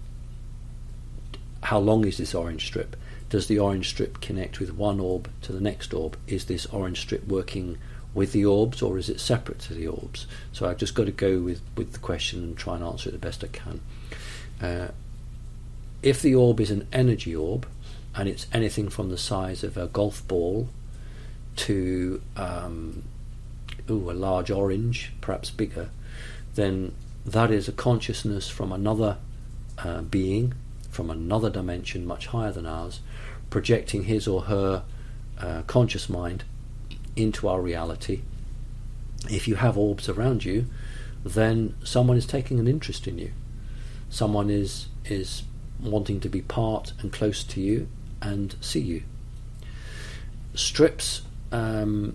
How long is this orange strip? Does the orange strip connect with one orb to the next orb? Is this orange strip working with the orbs, or is it separate to the orbs? So I've just got to go with the question and try and answer it the best I can. If the orb is an energy orb, and it's anything from the size of a golf ball to a large orange, perhaps bigger, then that is a consciousness from another being, from another dimension much higher than ours, projecting his or her conscious mind into our reality. If you have orbs around you, then someone is taking an interest in you. Someone is wanting to be part and close to you and see you. Strips, rather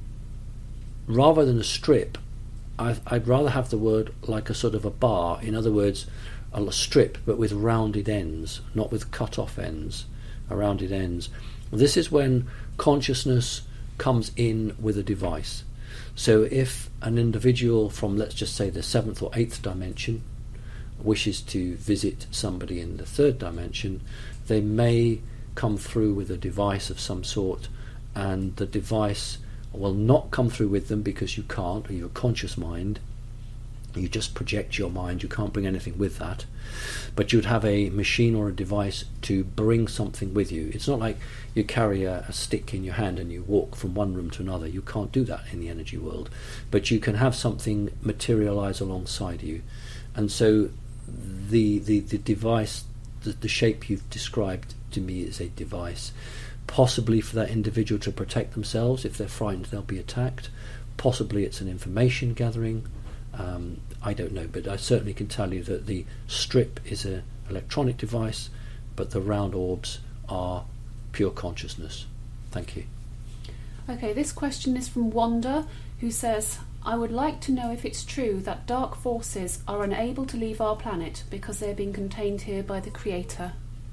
than a strip, I'd rather have the word like a sort of a bar. In other words, a strip but with rounded ends, not with cut off ends, rounded ends. This is when consciousness comes in with a device. So if an individual from, let's just say, the 7th or 8th dimension wishes to visit somebody in the 3rd dimension, they may come through with a device of some sort, and the device will not come through with them because you can't, or you're a conscious mind. You just project your mind, you can't bring anything with that. But you'd have a machine or a device to bring something with you. It's not like you carry a stick in your hand and you walk from one room to another. You can't do that in the energy world. But you can have something materialize alongside you. And so the device, the shape you've described to me is a device. Possibly for that individual to protect themselves. If they're frightened, they'll be attacked. Possibly it's an information gathering. I don't know, but I certainly can tell you that the strip is an electronic device, but the round orbs are pure consciousness. Thank you. Okay, this question is from Wanda, who says, I would like to know if it's true that dark forces are unable to leave our planet because they're being contained here by the Creator.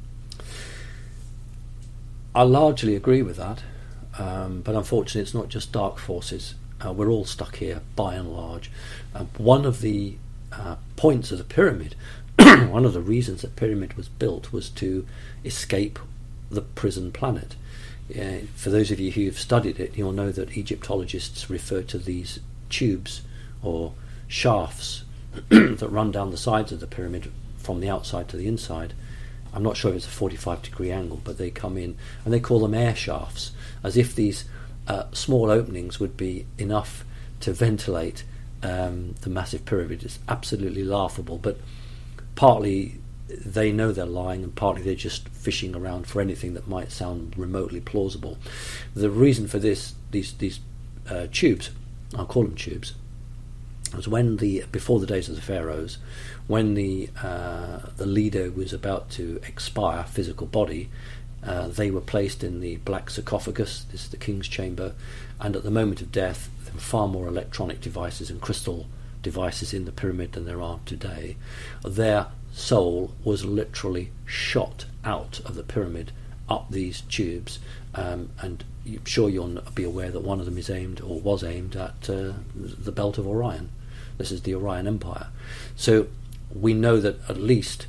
I largely agree with that, but unfortunately it's not just dark forces. We're all stuck here by and large. One of the points of the pyramid, one of the reasons that pyramid was built was to escape the prison planet. For those of you who've studied it, you'll know that Egyptologists refer to these tubes or shafts that run down the sides of the pyramid from the outside to the inside. I'm not sure if it's a 45-degree angle, but they come in and they call them air shafts, as if these small openings would be enough to ventilate the massive pyramid. It's absolutely laughable, but partly they know they're lying and partly they're just fishing around for anything that might sound remotely plausible. The reason for these tubes, I'll call them tubes, was when before the days of the pharaohs, when the leader was about to expire, physical body, they were placed in the black sarcophagus. This is the king's chamber, and at the moment of death there were far more electronic devices and crystal devices in the pyramid than there are today. Their soul was literally shot out of the pyramid up these tubes, and I'm sure you'll be aware that one of them is aimed, or was aimed, at the belt of Orion. This is the Orion Empire. So we know that at least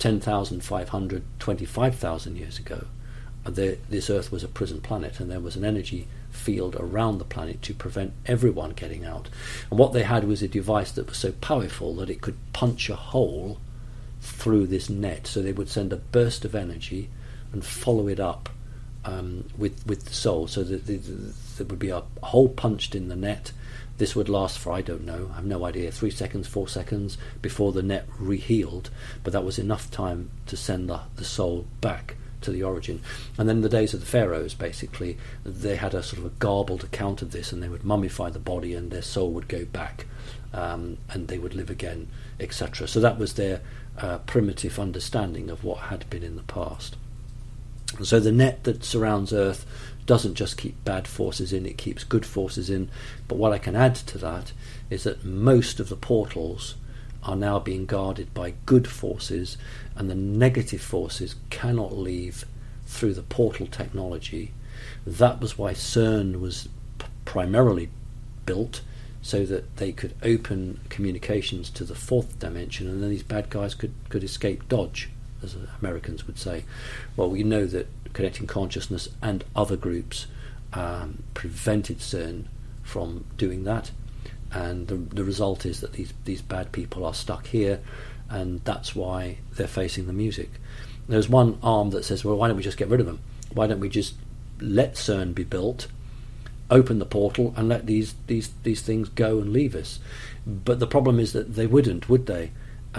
10,500, 25,000 years ago, this Earth was a prison planet, and there was an energy field around the planet to prevent everyone getting out. And what they had was a device that was so powerful that it could punch a hole through this net. So they would send a burst of energy and follow it up with the soul, so that there would be a hole punched in the net. This would last for, I don't know, I have no idea, 3 seconds, 4 seconds before the net rehealed, but that was enough time to send the soul back to the origin. And then in the days of the pharaohs, basically, they had a sort of a garbled account of this, and they would mummify the body, and their soul would go back, and they would live again, etc. So that was their primitive understanding of what had been in the past. And so the net that surrounds Earth doesn't just keep bad forces in, it keeps good forces in. But what I can add to that is that most of the portals are now being guarded by good forces, and the negative forces cannot leave through the portal technology. That was why CERN was primarily built, so that they could open communications to the fourth dimension, and then these bad guys could escape dodge, as Americans would say. Well, we know that Connecting Consciousness and other groups prevented CERN from doing that, and the result is that these bad people are stuck here, and that's why they're facing the music. There's one arm that says, well, why don't we just get rid of them? Why don't we just let CERN be built, open the portal, and let these things go and leave us? But the problem is that they wouldn't, would they?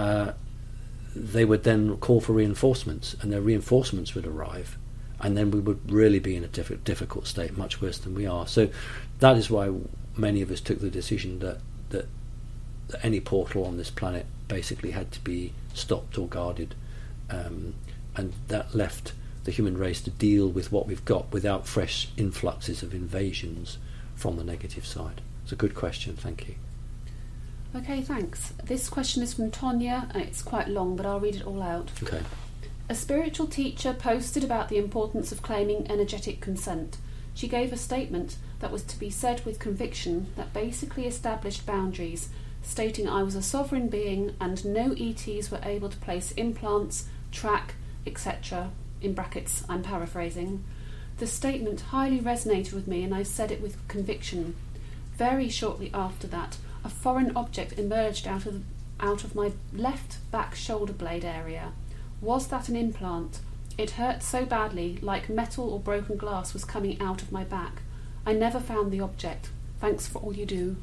They would then call for reinforcements, and their reinforcements would arrive, and then we would really be in a difficult state, much worse than we are. So that is why many of us took the decision that any portal on this planet basically had to be stopped or guarded, and that left the human race to deal with what we've got without fresh influxes of invasions from the negative side. It's a good question, thank you. Okay, thanks. This question is from Tonya. It's quite long, but I'll read it all out. Okay. A spiritual teacher posted about the importance of claiming energetic consent. She gave a statement that was to be said with conviction that basically established boundaries, stating I was a sovereign being and no ETs were able to place implants, track, etc. In brackets, I'm paraphrasing. The statement highly resonated with me, and I said it with conviction. Very shortly after that, a foreign object emerged out of my left back shoulder blade area. Was that an implant? It hurt so badly, like metal or broken glass was coming out of my back. I never found the object. Thanks for all you do.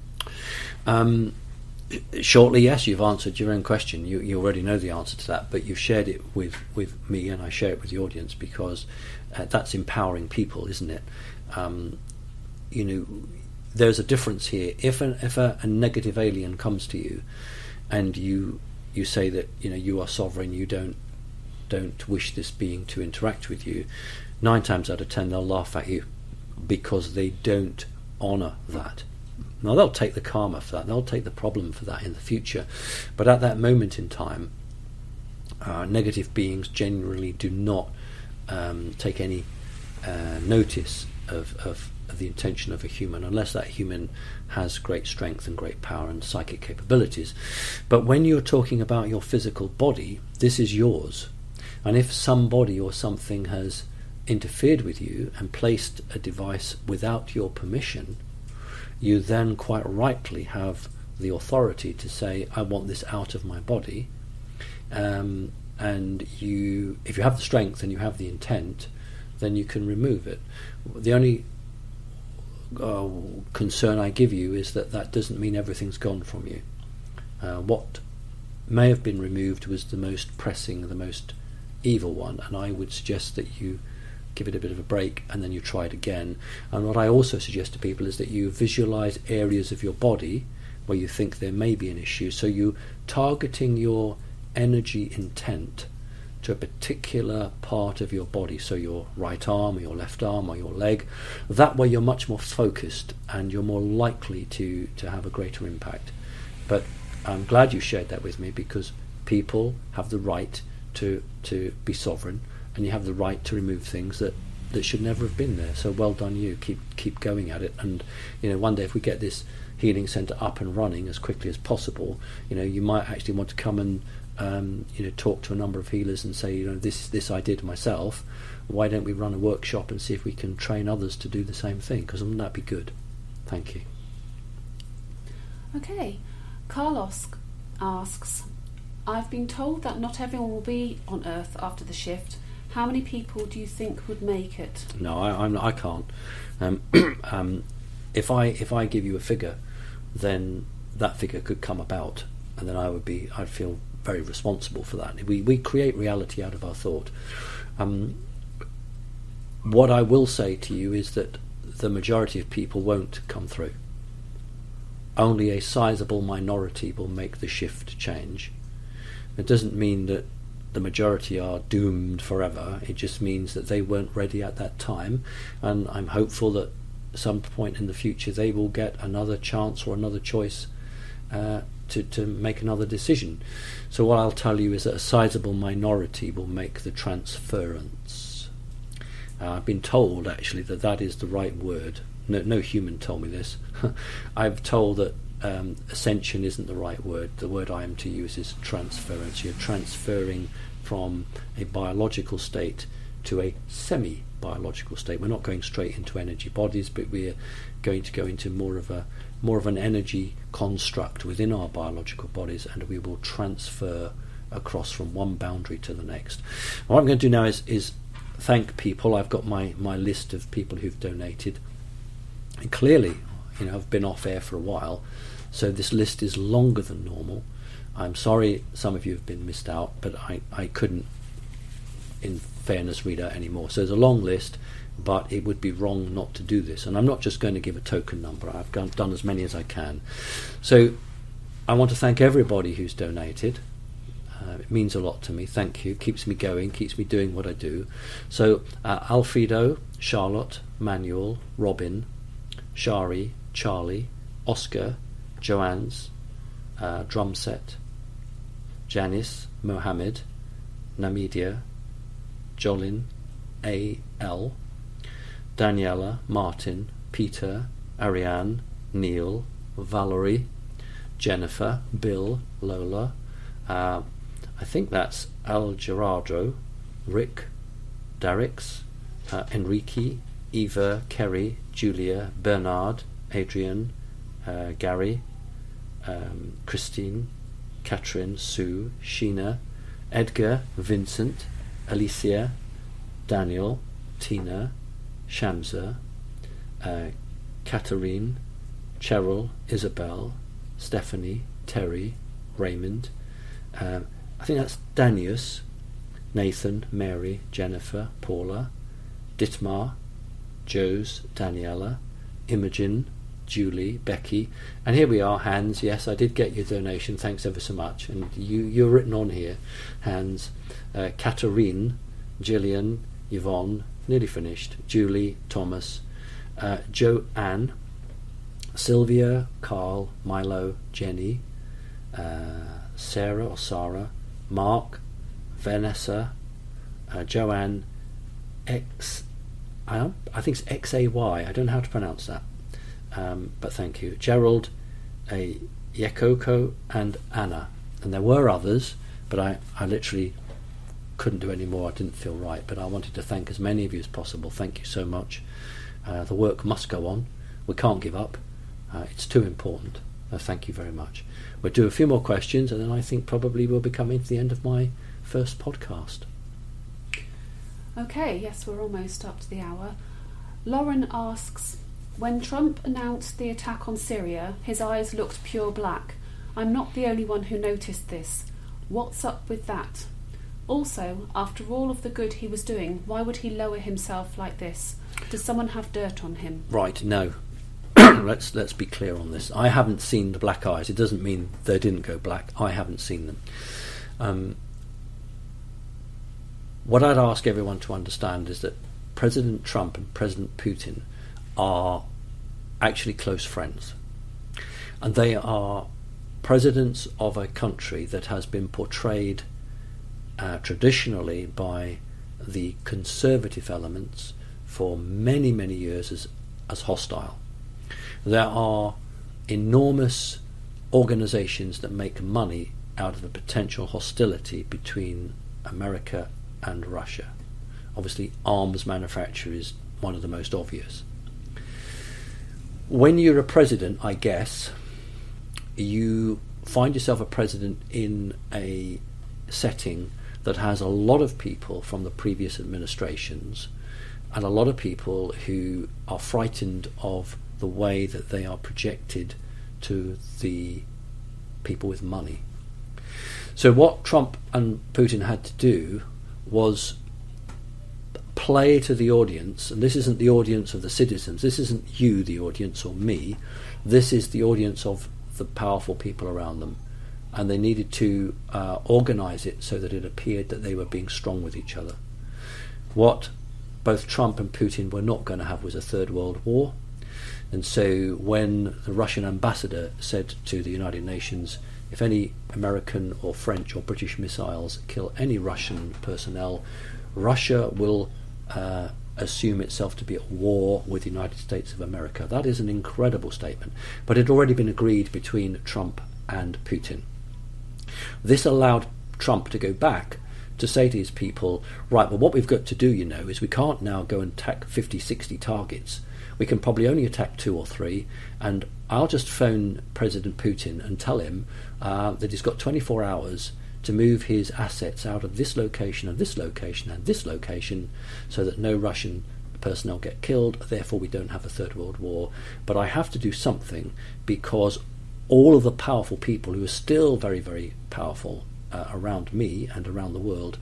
Shortly, yes, you've answered your own question. You already know the answer to that, but you've shared it with me, and I share it with the audience because that's empowering people, isn't it? There's a difference here. If a negative alien comes to you, and you say that you are sovereign, you don't wish this being to interact with you, 9 times out of 10 they'll laugh at you because they don't honour that. Now they'll take the karma for that, they'll take the problem for that in the future, but at that moment in time, negative beings generally do not take any notice of the intention of a human, unless that human has great strength and great power and psychic capabilities. But when you're talking about your physical body, this is yours, and if somebody or something has interfered with you and placed a device without your permission, you then quite rightly have the authority to say, I want this out of my body, and if you have the strength and you have the intent, then you can remove it. The only concern I give you is that doesn't mean everything's gone from you. What may have been removed was the most pressing, the most evil one, and I would suggest that you give it a bit of a break and then you try it again. And what I also suggest to people is that you visualize areas of your body where you think there may be an issue, so you targeting your energy intent to a particular part of your body, so your right arm or your left arm or your leg. That way you're much more focused and you're more likely to have a greater impact. But I'm glad you shared that with me, because people have the right to be sovereign, and you have the right to remove things that should never have been there. So well done you. Keep going at it, and one day if we get this healing centre up and running as quickly as possible, you might actually want to come and talk to a number of healers and say, this I did myself. Why don't we run a workshop and see if we can train others to do the same thing? Because wouldn't that be good? Thank you. Okay, Carlos asks, I've been told that not everyone will be on Earth after the shift. How many people do you think would make it? No, I can't. If I give you a figure, then that figure could come about, and then I'd feel very responsible for that. We create reality out of our thought. What I will say to you is that the majority of people won't come through. Only a sizable minority will make the shift change. It doesn't mean that the majority are doomed forever. It just means that they weren't ready at that time, and I'm hopeful that at some point in the future they will get another chance or another choice to make another decision. So what I'll tell you is that a sizable minority will make the transference. I've been told actually that is the right word. No human told me this. I've told that ascension isn't the right word. The word I am to use is transference. You're transferring from a biological state to a semi-biological state. We're not going straight into energy bodies, but we're going to go into more of an energy construct within our biological bodies, and we will transfer across from one boundary to the next. What I'm going to do now is thank people. I've got my list of people who've donated, and clearly, I've been off air for a while, so this list is longer than normal. I'm sorry some of you have been missed out, but I couldn't, in fairness, read out anymore. So there's a long list, but it would be wrong not to do this. And I'm not just going to give a token number. I've done as many as I can. So I want to thank everybody who's donated. It means a lot to me. Thank you. Keeps me going, keeps me doing what I do. So Alfredo, Charlotte, Manuel, Robin, Shari, Charlie, Oscar, Joanne's, Drumset, Janice, Mohammed, Namidia, Jolin, A.L., Daniela, Martin, Peter, Ariane, Neil, Valerie, Jennifer, Bill, Lola, I think that's Al Gerardo, Rick, Darix, Enrique, Eva, Kerry, Julia, Bernard, Adrian, Gary, Christine, Catherine, Sue, Sheena, Edgar, Vincent, Alicia, Daniel, Tina, Shamsa, Catherine, Cheryl, Isabel, Stephanie, Terry, Raymond, I think that's Danius, Nathan, Mary, Jennifer, Paula, Dietmar, Jose, Daniela, Imogen, Julie, Becky, and here we are, Hans. Yes, I did get your donation, thanks ever so much, and you're written on here, Hans, Catherine, Gillian, Yvonne, nearly finished, Julie, Thomas, Joanne, Sylvia, Carl, Milo, Jenny, Sarah or Sarah, Mark, Vanessa, Joanne, I think it's XAY, I don't know how to pronounce that, but thank you, Gerald, Yekoko, and Anna. And there were others, but I literally couldn't do any more. I didn't feel right, but I wanted to thank as many of you as possible. Thank you so much. The work must go on. We can't give up. It's too important. Thank you very much. We'll do a few more questions, and then I think probably we'll be coming to the end of my first podcast. Okay, yes, we're almost up to the hour. Lauren asks, when Trump announced the attack on Syria, his eyes looked pure black. I'm not the only one who noticed this. What's up with that? Also, after all of the good he was doing, why would he lower himself like this? Does someone have dirt on him? Right, no. Let's be clear on this. I haven't seen the black eyes. It doesn't mean they didn't go black. I haven't seen them. What I'd ask everyone to understand is that President Trump and President Putin are actually close friends. And they are presidents of a country that has been portrayed traditionally by the conservative elements for many, many years as hostile. There are enormous organizations that make money out of a potential hostility between America and Russia. Obviously, arms manufacture is one of the most obvious. When you're a president, I guess, you find yourself a president in a setting that has a lot of people from the previous administrations and a lot of people who are frightened of the way that they are projected to the people with money. So what Trump and Putin had to do was play to the audience, and this isn't the audience of the citizens, this isn't you, the audience, or me, this is the audience of the powerful people around them. And they needed to organise it so that it appeared that they were being strong with each other. What both Trump and Putin were not going to have was a third world war. And so when the Russian ambassador said to the United Nations, if any American or French or British missiles kill any Russian personnel, Russia will assume itself to be at war with the United States of America. That is an incredible statement. But it had already been agreed between Trump and Putin. This allowed Trump to go back to say to his people, right, well, what we've got to do, is we can't now go and attack 50, 60 targets. We can probably only attack 2 or 3, and I'll just phone President Putin and tell him that he's got 24 hours to move his assets out of this location and this location and this location so that no Russian personnel get killed, therefore we don't have a third world war. But I have to do something because all of the powerful people who are still very, very powerful around me and around the world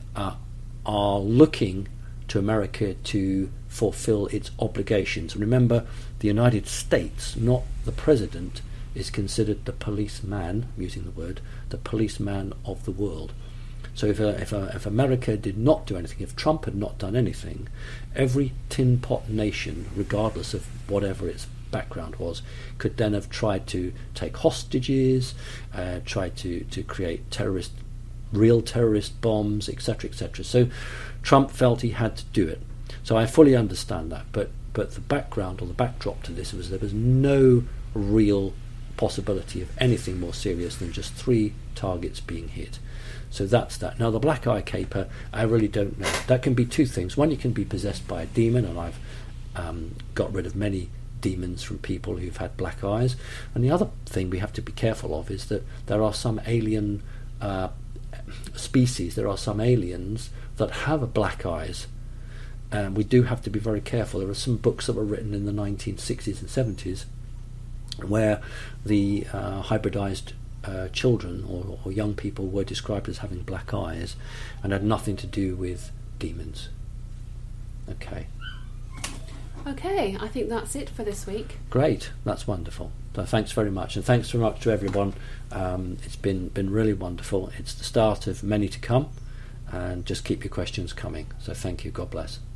are looking to America to fulfill its obligations. Remember, the United States, not the president, is considered the policeman, I'm using the word, the policeman of the world. So if America did not do anything, if Trump had not done anything, every tin pot nation, regardless of whatever its background was, could then have tried to take hostages, tried to create real terrorist bombs, etc., etc. So Trump felt he had to do it. So I fully understand that, but the background or the backdrop to this was there was no real possibility of anything more serious than just 3 targets being hit. So that's that. Now the black eye caper, I really don't know. That can be 2 things. One, you can be possessed by a demon, and I've got rid of many demons from people who've had black eyes. And the other thing we have to be careful of is that there are some alien species, there are some aliens that have black eyes. And we do have to be very careful. There are some books that were written in the 1960s and 70s where the hybridized children or young people were described as having black eyes and had nothing to do with demons. Okay, I think that's it for this week. Great, that's wonderful. So thanks very much, and thanks very much to everyone. It's been really wonderful. It's the start of many to come, and just keep your questions coming. So thank you. God bless.